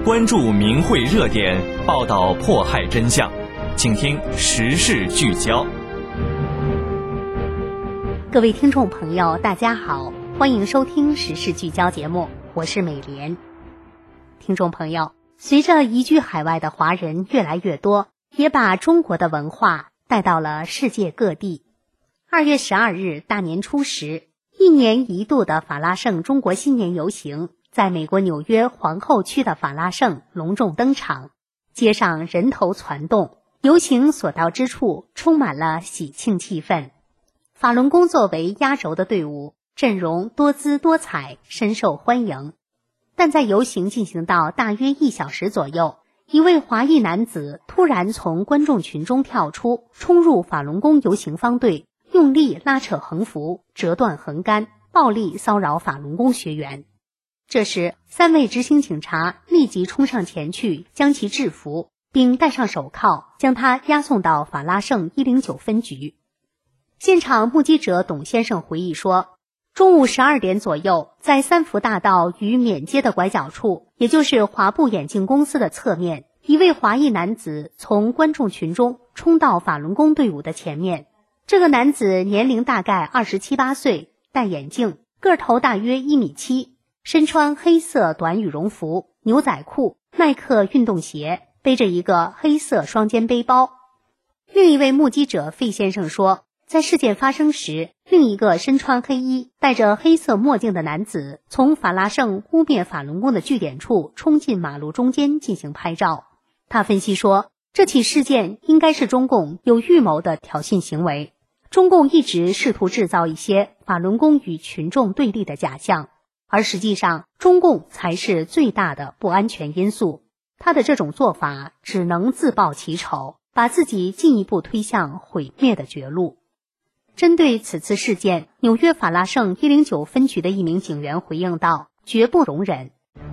关注名汇热点，报道迫害真相，请听时事聚焦。 各位听众朋友，大家好，欢迎收听时事聚焦节目，我是美莲。听众朋友，随着移居海外的华人越来越多，也把中国的文化带到了世界各地。2月12日大年初10，一年一度的法拉盛中国新年游行在美国纽约皇后区的法拉盛隆重登场，街上人头攒动，游行所到之处充满了喜庆气氛。法轮功作为压轴的队伍，阵容多姿多彩，深受欢迎。但在游行进行到大约1小时左右，一位华裔男子突然从观众群中跳出，冲入法轮功游行方队，用力拉扯横幅，折断横杆，暴力骚扰法轮功学员。这时3位执行警察立即冲上前去将其制服，并戴上手铐，将他押送到法拉盛109分局。现场目击者董先生回忆说，中午12点左右，在三福大道与缅街的拐角处，也就是华布眼镜公司的侧面，一位华裔男子从观众群中冲到法轮功队伍的前面。这个男子年龄大概27、8岁，戴眼镜，个头大约1.7米，身穿黑色短羽绒服、牛仔裤、耐克运动鞋，背着一个黑色双肩背包。另一位目击者费先生说，在事件发生时，另一个身穿黑衣、戴着黑色墨镜的男子从法拉盛污蔑法轮功的据点处冲进马路中间进行拍照。他分析说，这起事件应该是中共有预谋的挑衅行为。中共一直试图制造一些法轮功与群众对立的假象，而实际上中共才是最大的不安全因素。他的这种做法只能自曝其丑，把自己进一步推向毁灭的绝路。针对此次事件，纽约法拉盛109分局的一名警员回应道，绝不容忍。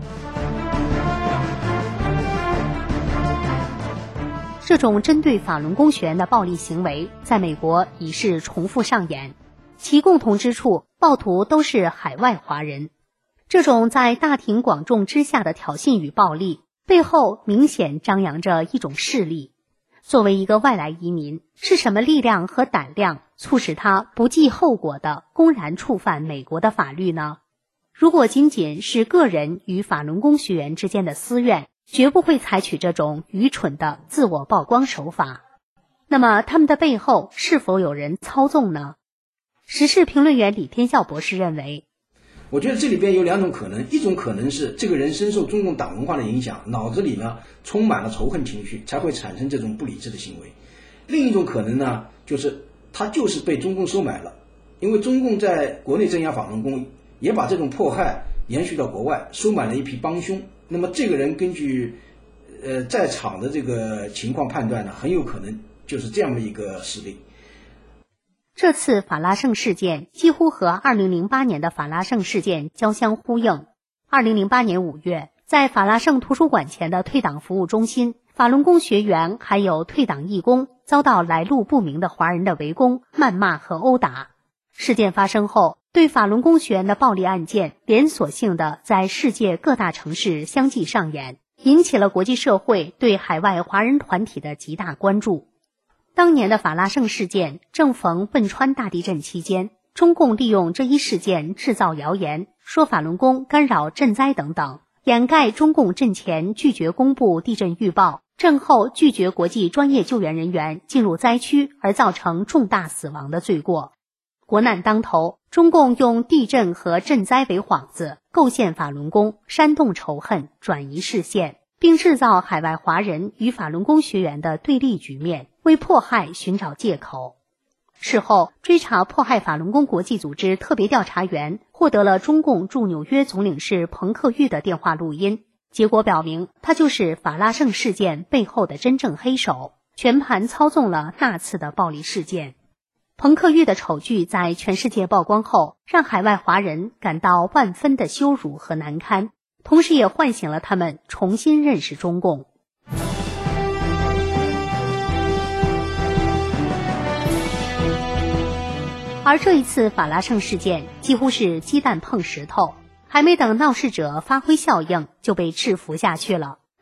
这种针对法轮功学员的暴力行为在美国已是重复上演，其共同之处，暴徒都是海外华人。这种在大庭广众之下的挑衅与暴力，背后明显张扬着一种势力。作为一个外来移民，是什么力量和胆量促使他不计后果地公然触犯美国的法律呢？如果仅仅是个人与法轮功学员之间的私怨，绝不会采取这种愚蠢的自我曝光手法。那么他们的背后是否有人操纵呢？时事评论员李天笑博士认为， 我觉得这里边有2种可能，一种可能是这个人深受中共党文化的影响，脑子里呢充满了仇恨情绪，才会产生这种不理智的行为。另一种可能呢，就是他就是被中共收买了，因为中共在国内镇压法轮功，也把这种迫害延续到国外，收买了一批帮凶。那么这个人根据在场的这个情况判断呢，很有可能就是这样的一个势力。 这次法拉盛事件几乎和2008年的法拉盛事件交相呼应。2008年5月，在法拉盛图书馆前的退党服务中心，法轮功学员还有退党义工遭到来路不明的华人的围攻、谩骂和殴打。事件发生后，对法轮功学员的暴力案件连锁性的在世界各大城市相继上演，引起了国际社会对海外华人团体的极大关注。当年的法拉盛事件正逢汶川大地震期间，中共利用这一事件制造谣言，说法轮功干扰赈灾等等，掩盖中共震前拒绝公布地震预报，震后拒绝国际专业救援人员进入灾区而造成重大死亡的罪过。国难当头，中共用地震和赈灾为幌子，构陷法轮功，煽动仇恨，转移视线，并制造海外华人与法轮功学员的对立局面，为迫害寻找借口。事后，追查迫害法轮功国际组织特别调查员获得了中共驻纽约总领事彭克玉的电话录音，结果表明他就是法拉盛事件背后的真正黑手，全盘操纵了那次的暴力事件。彭克玉的丑剧在全世界曝光后，让海外华人感到万分的羞辱和难堪，同时也唤醒了他们重新认识中共。而这一次法拉盛事件几乎是鸡蛋碰石头，还没等闹事者发挥效应就被制服下去了。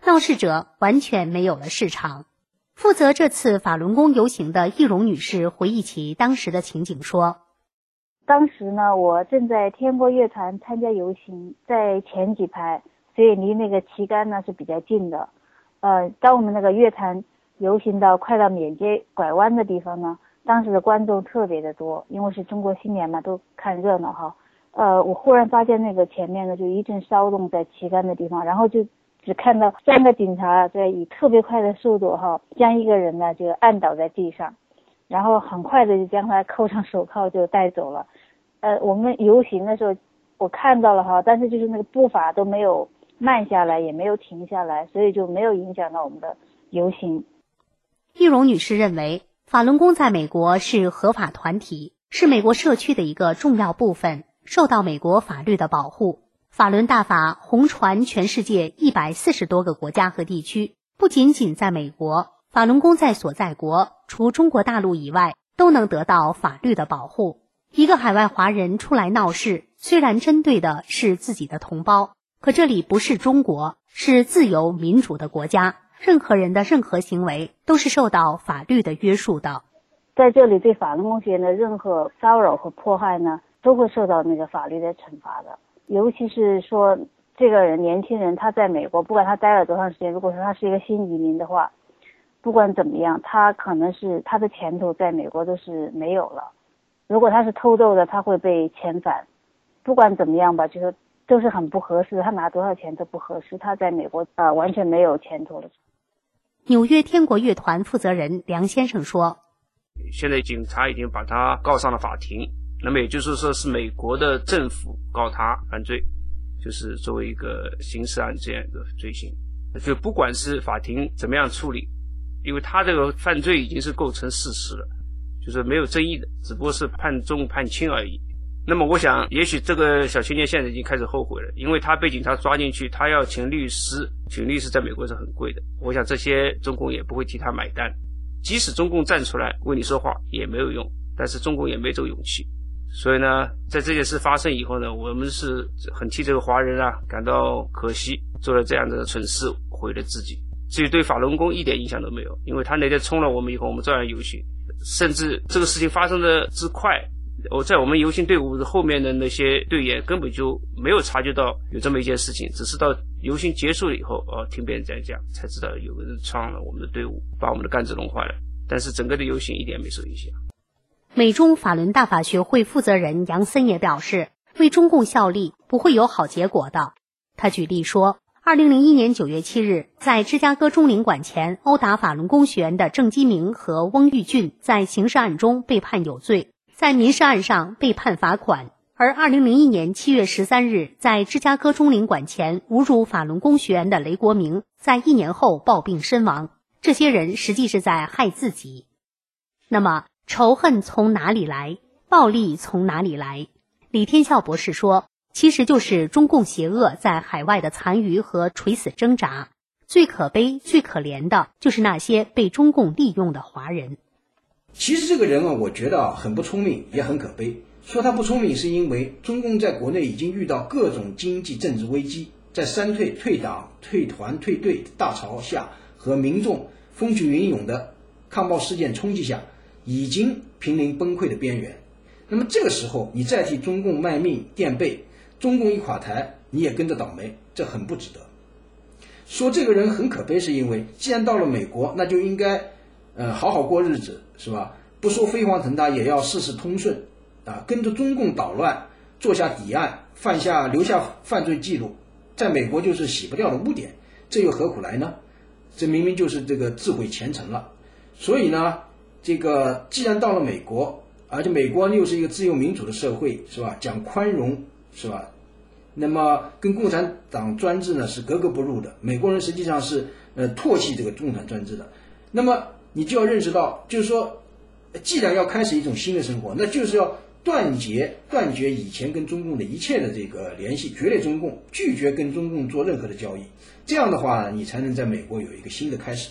闹事者完全没有了市场。负责这次法轮功游行的易容女士回忆起当时的情景说， 当时呢，我正在天国乐团参加游行，在前几排，所以离那个旗杆呢是比较近的。当我们那个乐团游行到快到缅街拐弯的地方呢，当时的观众特别的多，因为是中国新年嘛，都看热闹哈。我忽然发现那个前面呢就一阵骚动在旗杆的地方，然后就只看到3个警察在以特别快的速度哈，将一个人呢就按倒在地上，然后很快的就将他扣上手铐就带走了。我们游行的时候我看到了哈，但是就是那个步伐都没有慢下来，也没有停下来，所以就没有影响到我们的游行。 易容女士认为，法轮功在美国是合法团体，是美国社区的一个重要部分，受到美国法律的保护。法轮大法红传全世界140多个国家和地区，不仅仅在美国，法轮功在所在国，除中国大陆以外，都能得到法律的保护。一个海外华人出来闹事，虽然针对的是自己的同胞，可这里不是中国，是自由民主的国家，任何人的任何行为都是受到法律的约束的。 在这里对法轮功学员的任何骚扰和迫害呢，都会受到那个法律的惩罚的。尤其是说这个人年轻人他在美国，不管他待了多长时间，如果说他是一个新移民的话，不管怎么样，他可能是他的前途在美国都是没有了。如果他是偷渡的，他会被遣返。不管怎么样吧，就是都是很不合适，他拿多少钱都不合适，他在美国完全没有前途了。 纽约天国乐团负责人梁先生说， 现在警察已经把他告上了法庭，那么也就是说是美国的政府告他犯罪，就是作为一个刑事案件的罪行。就不管是法庭怎么样处理，因为他这个犯罪已经是构成事实了，就是没有争议的，只不过是判重判轻而已。那么我想也许这个小青年现在已经开始后悔了，因为他被警察抓进去，他要请律师在美国是很贵的，我想这些中共也不会替他买单，即使中共站出来为你说话也没有用，但是中共也没这个勇气。所以呢，在这件事发生以后呢，我们是很替这个华人感到可惜，做了这样的蠢事毁了自己。至于对法轮功一点影响都没有，因为他那天冲了我们以后，我们照样游行，甚至这个事情发生的之快，在我们游行队伍后面的那些队员根本就没有察觉到有这么一件事情，只是到游行结束了以后听别人这样讲才知道有个人闯了我们的队伍，把我们的杆子弄坏了，但是整个的游行一点没受影响。 美中法轮大法学会负责人杨森也表示，为中共效力不会有好结果的。他举例说，2001年9月7日，在芝加哥中领馆前殴打法轮功学员的郑基明和翁玉俊在刑事案中被判有罪，在民事案上被判罚款。而2001年7月13日，在芝加哥中领馆前侮辱法轮功学员的雷国明，在1年后暴病身亡。这些人实际是在害自己。那么仇恨从哪里来？暴力从哪里来？李天笑博士说，其实就是中共邪恶在海外的残余和垂死挣扎。最可悲、最可怜的就是那些被中共利用的华人。 其实这个人我觉得很不聪明，也很可悲。说他不聪明，是因为中共在国内已经遇到各种经济政治危机，在删退、退党、退团、退队大潮下，和民众风起云涌的抗暴事件冲击下，已经濒临崩溃的边缘。那么这个时候你再替中共卖命垫背，中共一垮台你也跟着倒霉，这很不值得。说这个人很可悲，是因为既然到了美国，那就应该好好过日子，是吧？不说飞黄腾达，也要事事通顺跟着中共捣乱，做下底案，留下犯罪记录，在美国就是洗不掉的污点，这又何苦来呢？这明明就是这个自毁前程了。所以呢，这个既然到了美国，而且美国又是一个自由民主的社会，是吧？讲宽容，是吧？那么跟共产党专制呢是格格不入的。美国人实际上是唾弃这个共产专制的。那么你就要认识到，就是说，既然要开始一种新的生活，那就是要断绝以前跟中共的一切的这个联系，绝对中共，拒绝跟中共做任何的交易。这样的话，你才能在美国有一个新的开始。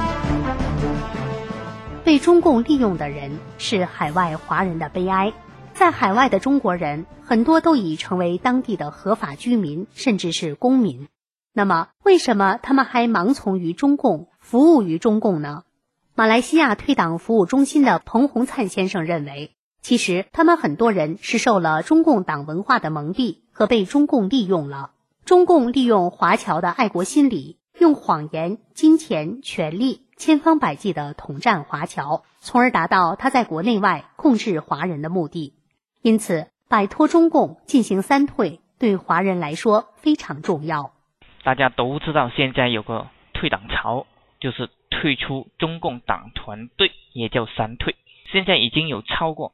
被中共利用的人是海外华人的悲哀。 在海外的中国人很多都已成为当地的合法居民，甚至是公民。那么为什么他们还盲从于中共，服务于中共呢？马来西亚退党服务中心的彭洪灿先生认为，其实他们很多人是受了中共党文化的蒙蔽和被中共利用了。中共利用华侨的爱国心理，用谎言、金钱、权力千方百计地统战华侨，从而达到他在国内外控制华人的目的。因此，摆脱中共进行三退对华人来说非常重要。 大家都知道现在有个退党潮，就是退出中共党团队，也叫三退。现在已经有超过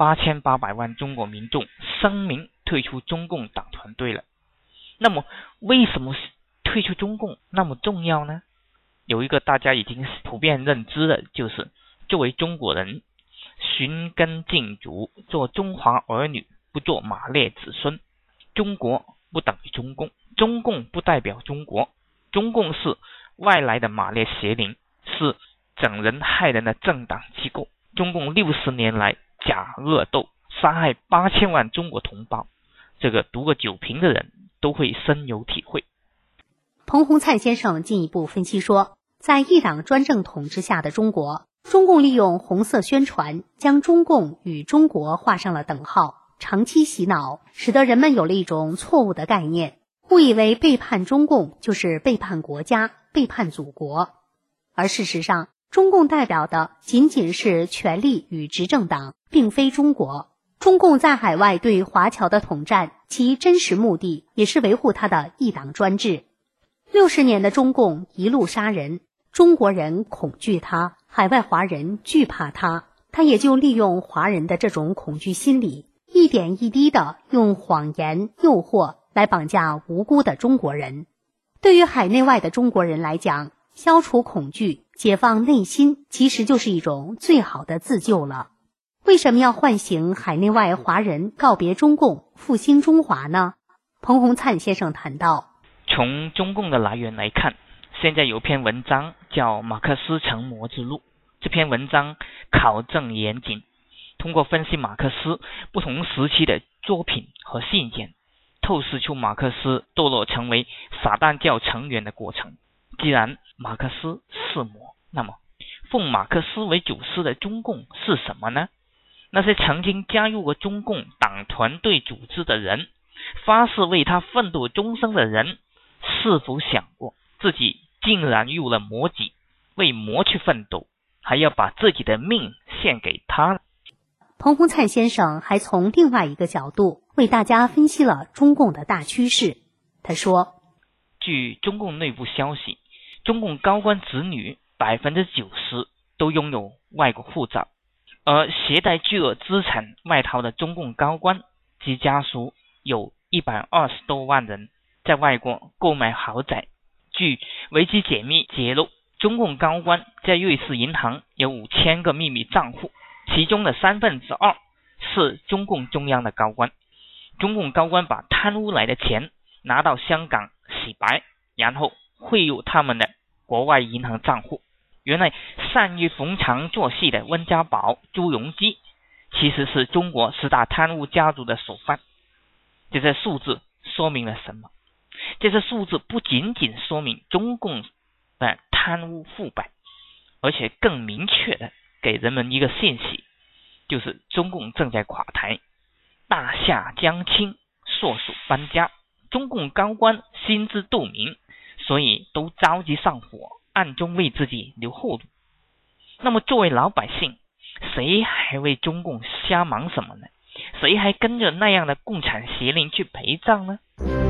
8800万中国民众声明退出中共党团队了。那么为什么退出中共那么重要呢？有一个大家已经普遍认知的，就是作为中国人，寻根敬祖，做中华儿女，不做马列子孙。中国不等于中共，中共不代表中国，中共是外来的马列邪灵，是整人害人的政党机构。中共60年来假恶斗，杀害8000万中国同胞，这个读个酒瓶的人都会深有体会。 彭洪灿先生进一步分析说，在一党专政统治下的中国，中共利用红色宣传，将中共与中国画上了等号，长期洗脑，使得人们有了一种错误的概念，误以为背叛中共就是背叛国家、背叛祖国。而事实上，中共代表的仅仅是权力与执政党，并非中国。中共在海外对华侨的统战，其真实目的也是维护他的一党专制。60年的中共一路杀人，中国人恐惧他，海外华人惧怕他，他也就利用华人的这种恐惧心理，一点一滴地用谎言、诱惑来绑架无辜的中国人。对于海内外的中国人来讲，消除恐惧、解放内心，其实就是一种最好的自救了。为什么要唤醒海内外华人告别中共、复兴中华呢？彭洪灿先生谈到， 从中共的来源来看，现在有篇文章叫《马克思成魔之路》，这篇文章考证严谨，通过分析马克思不同时期的作品和信件，透视出马克思堕落成为撒旦教成员的过程。既然马克思是魔，那么奉马克思为主师的中共是什么呢？那些曾经加入过中共党团队组织的人，发誓为他奋斗终生的人，是否想过自己竟然入了魔籍，为魔去奋斗，还要把自己的命献给他？ 彭洪灿先生还从另外一个角度为大家分析了中共的大趋势。他说， 据中共内部消息，中共高官子女90%都拥有外国护照，而携带巨额资产外逃的中共高官及家属有120多万人，在外国购买豪宅。据维基解密揭露，中共高官在瑞士银行有5000个秘密账户，其中的2/3是中共中央的高官。中共高官把贪污来的钱拿到香港洗白，然后汇入他们的国外银行账户。原来善于逢场作戏的温家宝、朱镕基其实是中国10大贪污家族的首犯。这些数字说明了什么？这些数字不仅仅说明中共的贪污腐败，而且更明确的给人们一个信息，就是中共正在垮台，大夏将倾，硕鼠搬家。中共高官心知肚明，所以都着急上火，暗中为自己留后路。那么作为老百姓，谁还为中共瞎忙什么呢？谁还跟着那样的共产邪灵去陪葬呢？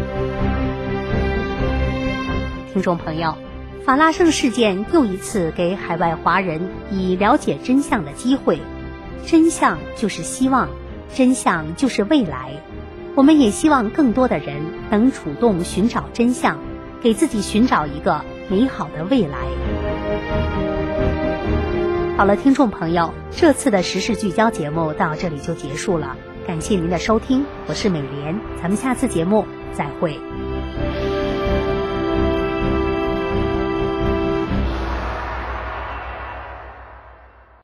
听众朋友，法拉盛事件又一次给海外华人以了解真相的机会。真相就是希望，真相就是未来。我们也希望更多的人能主动寻找真相，给自己寻找一个美好的未来。好了，听众朋友，这次的时事聚焦节目到这里就结束了，感谢您的收听，我是美莲，咱们下次节目再会。